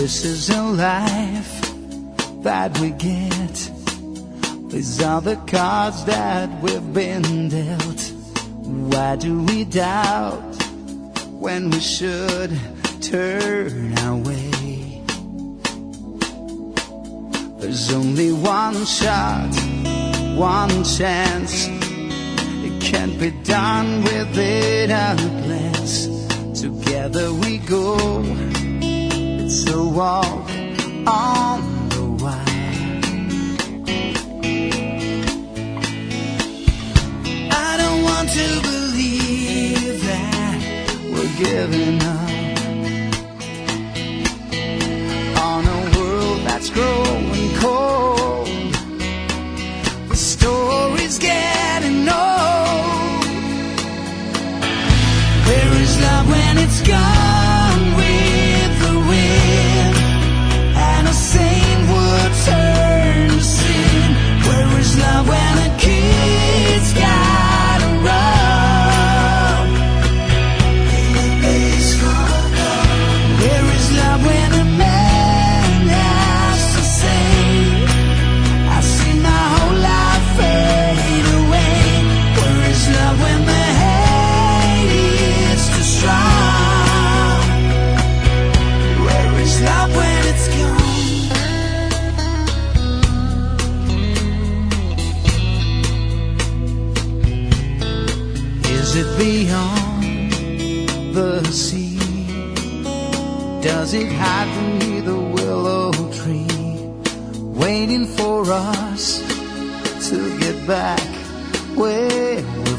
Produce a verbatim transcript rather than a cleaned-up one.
This is a life that we get. These are the cards that we've been dealt. Why do we doubt when we should turn our way? There's only one shot, one chance. It can't be done within a glance. Together we go. It's a walk on the wire. I don't want to believe that we're giving up on a world that's growing cold. The story's getting old. Where is love when it's gone with the wind? And a saint would turn to sin. Where is love when a kid's gotta run? Where is love when a man has to say, I see my whole life fade away? Where is love when the hate is too strong? Where is love when it's gone? Is it beyond the sea? Does it hide beneath the willow tree, waiting for us to get back where we